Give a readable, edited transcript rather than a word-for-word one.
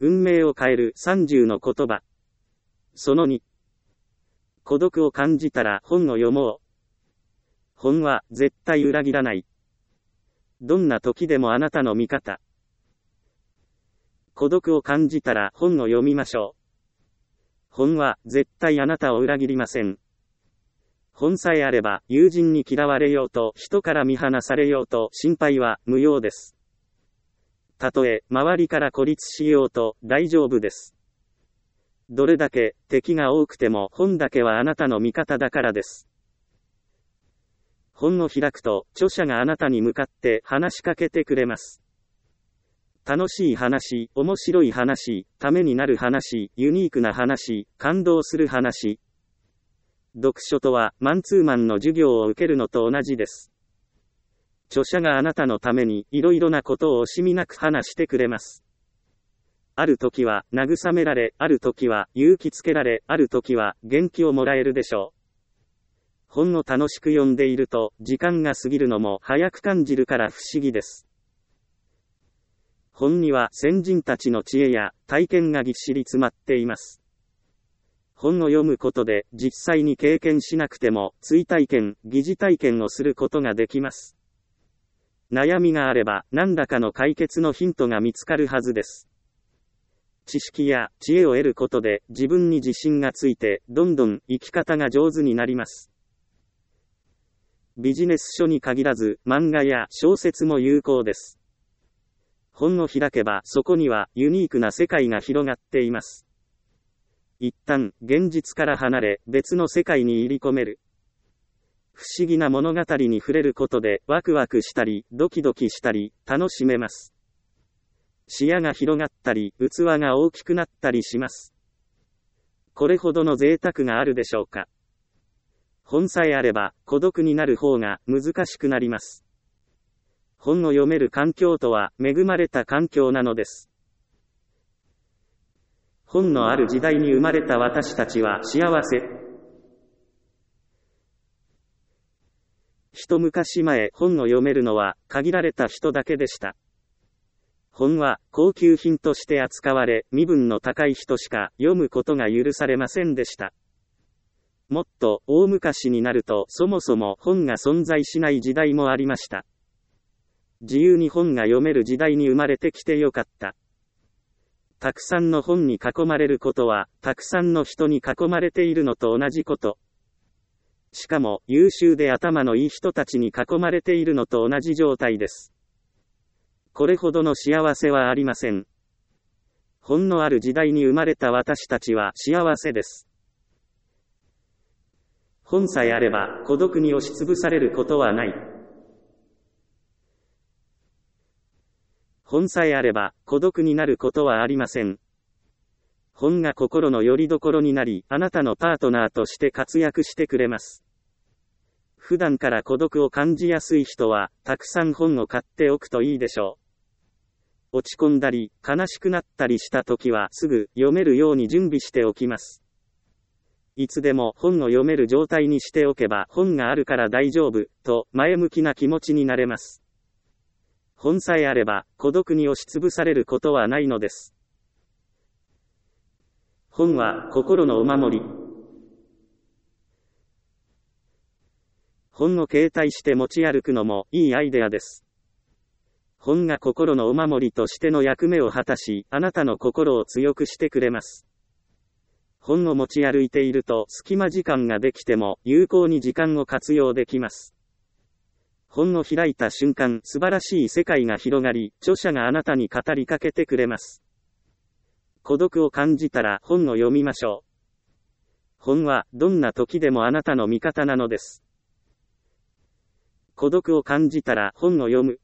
運命を変える30の言葉。その2。孤独を感じたら本を読もう。本は絶対裏切らない。どんな時でもあなたの味方。孤独を感じたら本を読みましょう。本は絶対あなたを裏切りません。本さえあれば友人に嫌われようと人から見放されようと心配は無用です。たとえ周りから孤立しようと大丈夫です。どれだけ敵が多くても本だけはあなたの味方だからです。本を開くと著者があなたに向かって話しかけてくれます。楽しい話、面白い話、ためになる話、ユニークな話、感動する話。読書とはマンツーマンの授業を受けるのと同じです。著者があなたのためにいろいろなことを惜しみなく話してくれます。ある時は慰められ、ある時は勇気つけられ、ある時は元気をもらえるでしょう。本を楽しく読んでいると時間が過ぎるのも早く感じるから不思議です。本には先人たちの知恵や体験がぎっしり詰まっています。本を読むことで実際に経験しなくても追体験、疑似体験をすることができます。悩みがあれば何らかの解決のヒントが見つかるはずです。知識や知恵を得ることで自分に自信がついてどんどん生き方が上手になります。ビジネス書に限らず漫画や小説も有効です。本を開けばそこにはユニークな世界が広がっています。一旦現実から離れ別の世界に入り込める。不思議な物語に触れることでワクワクしたりドキドキしたり楽しめます。視野が広がったり器が大きくなったりします。これほどの贅沢があるでしょうか。本さえあれば孤独になる方が難しくなります。本を読める環境とは恵まれた環境なのです。本のある時代に生まれた私たちは幸せ。一昔前、本を読めるのは限られた人だけでした。本は高級品として扱われ、身分の高い人しか読むことが許されませんでした。もっと大昔になるとそもそも本が存在しない時代もありました。自由に本が読める時代に生まれてきてよかった。たくさんの本に囲まれることは、たくさんの人に囲まれているのと同じこと。しかも、優秀で頭のいい人たちに囲まれているのと同じ状態です。これほどの幸せはありません。本のある時代に生まれた私たちは幸せです。本さえあれば、孤独に押しつぶされることはない。本さえあれば、孤独になることはありません。本が心の拠り所になり、あなたのパートナーとして活躍してくれます。普段から孤独を感じやすい人は、たくさん本を買っておくといいでしょう。落ち込んだり、悲しくなったりした時は、すぐ読めるように準備しておきます。いつでも本を読める状態にしておけば、本があるから大丈夫、と前向きな気持ちになれます。本さえあれば、孤独に押しつぶされることはないのです。本は心のお守り。本を携帯して持ち歩くのもいいアイデアです。本が心のお守りとしての役目を果たし、あなたの心を強くしてくれます。本を持ち歩いていると隙間時間ができても有効に時間を活用できます。本を開いた瞬間、素晴らしい世界が広がり、著者があなたに語りかけてくれます。孤独を感じたら本を読みましょう。本はどんな時でもあなたの味方なのです。孤独を感じたら本を読む。